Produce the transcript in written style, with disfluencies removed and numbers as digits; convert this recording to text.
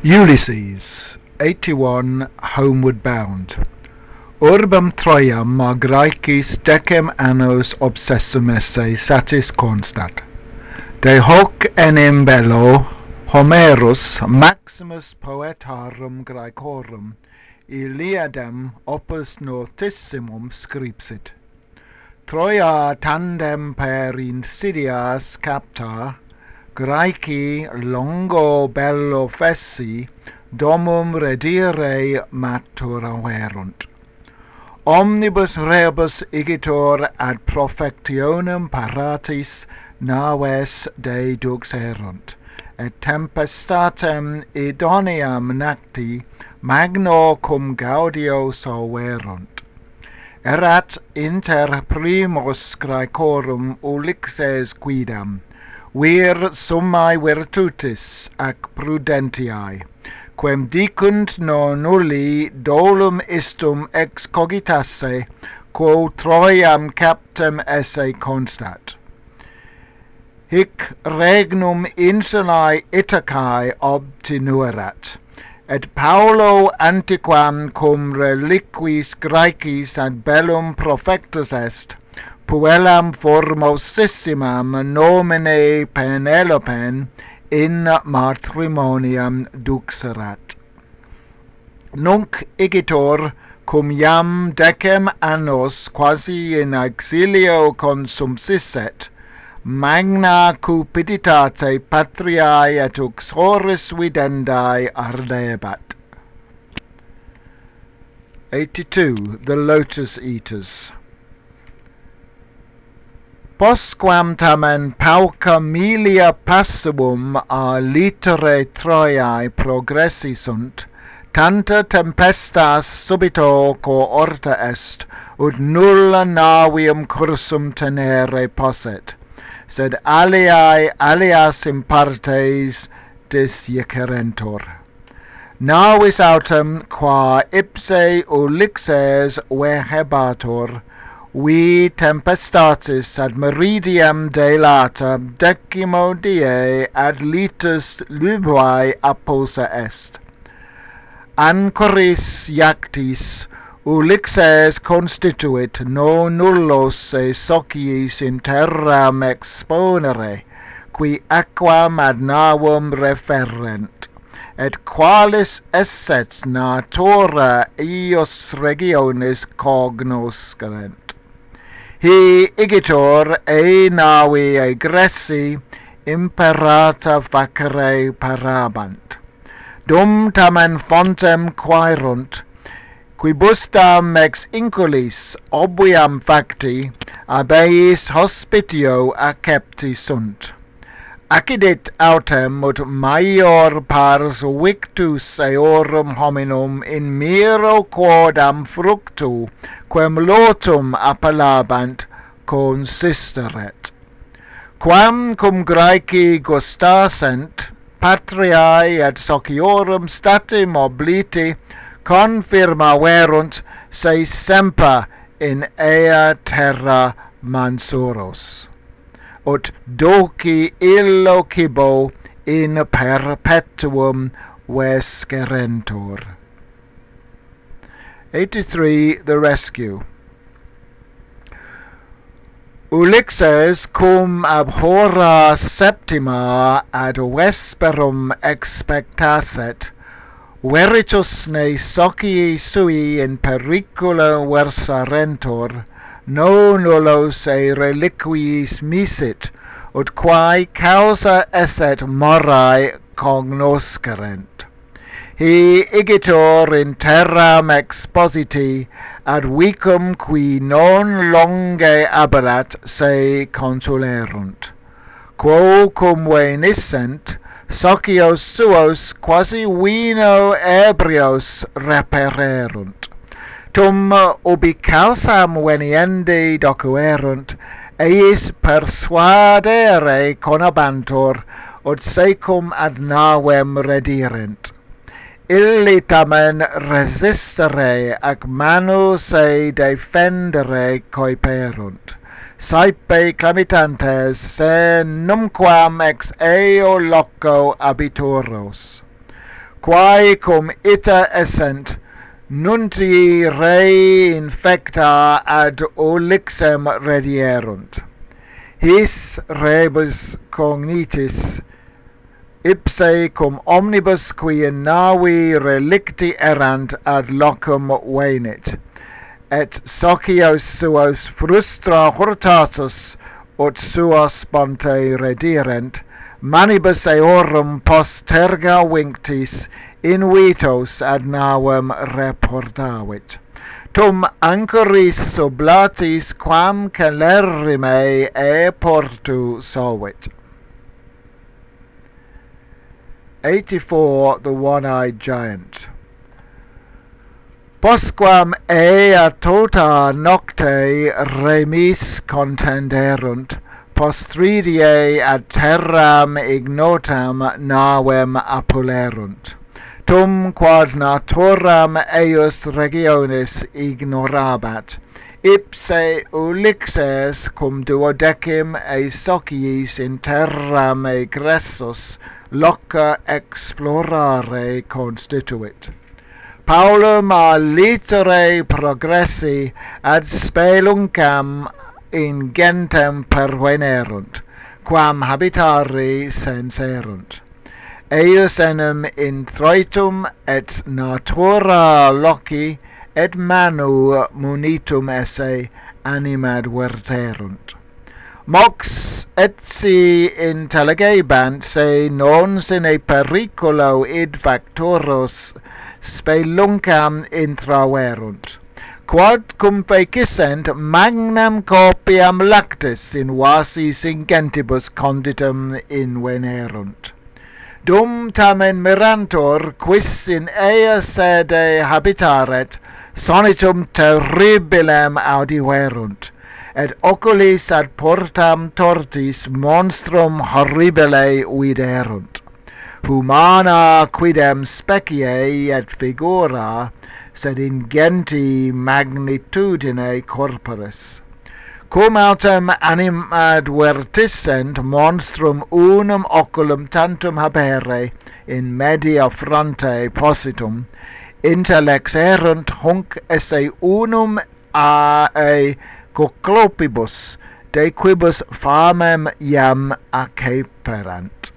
Ulysses, 81, Homeward Bound. Urbam Troiam Graecis decem annos obsessum esse satis constat. De hoc enim bello Homerus maximus poetarum Graecorum Iliadem opus notissimum scripsit. Troia tandem per insidias capta Graeci longo bello fessi domum redire maturaverunt. Omnibus rebus igitur ad profectionem paratis naves deduxerunt, et tempestatem idoneam nacti magno cum gaudio soverunt. Erat inter primos Graecorum Ulysses quidam, vir summae virtutis ac prudentiae, quem dicunt non nulli dolum istum ex cogitasse, quo Troiam captem esse constat. Hic regnum insulae Ithacae obtinuerat, et Paulo antiquam cum reliquis Graecis ad bellum profectus est, puellam formosissimam nomine Penelopen in matrimoniam duxerat. Nunc igitur cum iam decem annos quasi in exilio consumsisset, magna cupiditate patriae et uxoris videndae ardebat. 82. The Lotus Eaters. Postquam tamen pauca milia passivum a litere Troiae progressi sunt, tanta tempestas subito coorta est, ut nulla navium cursum tenere posset, sed aliae alias in partes disjecerentur. Navis autem qua ipse Ulysses vehebatur, vi tempestatis ad meridiem delata decimo die ad litus luvae apulsa est. Ancoris iactis Ulysses constituit non nullos e sociis in terram exponere, qui aquam ad navum referent, et qualis esset natura ios regionis cognoscerent. Hi igitur e navi egressi imperata facere parabant. Dum tamen fontem quaerunt, quibustam ex inculis obviam facti abeis hospitio accepti sunt. Accidit autem ut maior pars victus eorum hominum in miro quodam fructu quem lotum appellabant consisteret. Quam cum Graeci gustasent patriae et sociorum statim obliti confirmaverunt se semper in ea terra mansuros, ut doci illo cibo in perpetuum vescerentur. 83. The Rescue. Ulysses cum ab hora septima ad vesperum expectasset, veritus ne socii sui in pericula versarentur, non nullos e reliquiis misit, ut quae causa esset morae cognoscerent. Hi igitur in terram expositi ad vicum qui non longe aberat se consulerunt, quo cum venissent socios suos quasi vino ebrios repererunt. Tum ubi causam veniendi docuerunt, eis persuadere conabantur, ut secum ad navem redirent. Illi tamen resistere ac manu se defendere coiperunt, saepe clamitantes se numquam ex eo loco abituros. quae cum ita essent, nunti rei infecta ad olixem redierunt. His rebus cognitis, ipse cum omnibus qui in navi relicti erant ad locum venit, et socios suos frustra hurtatus ut sua sponte redirent, manibus eorum posterga vinctis invitos ad navem reportavit. Tum ancoris oblatis quam celerrime e portu solvit. 84. The One-Eyed Giant. Postquam ea tota nocte remis contenderunt, postridie ad terram ignotam navem appulerunt. Tum quod naturam eius regionis ignorabat, ipse ulixes cum duodecim e sociis in terram egressus loca explorare constituit. Paulum a litere progressi ad speluncam in gentem pervenerunt, quam habitari senserunt. Eius enim introitum et natura loci et manu munitum esse animad verterunt. Mox etsi intelligebant se non sine periculo id factoros speluncam intraverunt, quod cum fecissent magnam copiam lactis in vasis ingentibus conditum invenerunt. Dum tamen mirantur quis in ea sede habitaret, sonitum terribilem audiverunt, et oculis ad portam tortis monstrum horribile viderunt. Humana quidem specie et figura, sed ingenti magnitudine corporis. Cum autem animad vertissent monstrum unum oculum tantum habere in media fronte positum, intellexerunt hunc esse unum a coclopibus, de quibus famem iam acceperant.